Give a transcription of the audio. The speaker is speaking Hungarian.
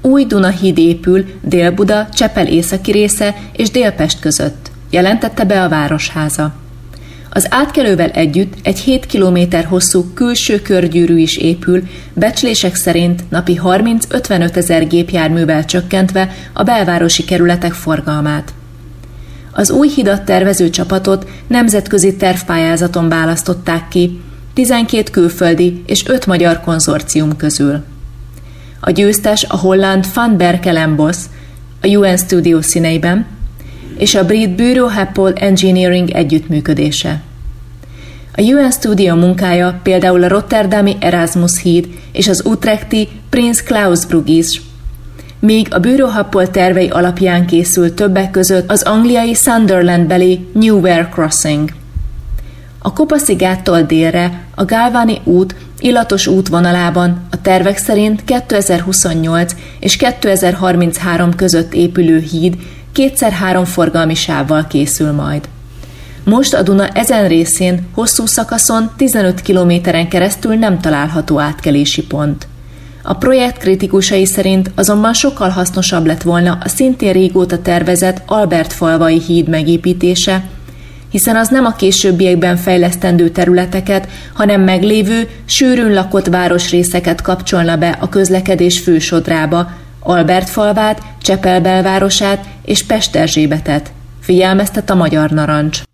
Új Duna-híd épül Dél-Buda, Csepel északi része és Dél-Pest között, jelentette be a Városháza. Az átkelővel együtt egy 7 kilométer hosszú külső körgyűrű is épül, becslések szerint napi 30-55 ezer gépjárművel csökkentve a belvárosi kerületek forgalmát. Az új hidat tervező csapatot nemzetközi tervpályázaton választották ki, 12 külföldi és 5 magyar konzorcium közül. A győztes a holland Van Berkel-Bos a UN Studio színeiben, és a brit Bureau Happold Engineering együttműködése. A UN Studio munkája például a rotterdami Erasmus híd és az utrechti Prins Claus Brug is, míg a Bureau Happold tervei alapján készült többek között az angliai Sunderland-beli New Ware Crossing. A Kopa-szigáttól délre a Galvani út illatos útvonalában a tervek szerint 2028 és 2033 között épülő híd 2x3 forgalmi sávval készül majd. Most a Duna ezen részén, hosszú szakaszon 15 kilométeren keresztül nem található átkelési pont. A projekt kritikusai szerint azonban sokkal hasznosabb lett volna a szintén régóta tervezett Albertfalvai híd megépítése, hiszen az nem a későbbiekben fejlesztendő területeket, hanem meglévő, sűrűn lakott városrészeket kapcsolna be a közlekedés fősodrába, Albertfalvát, Csepel belvárosát és Pesterzsébetet, figyelmeztet a Magyar Narancs.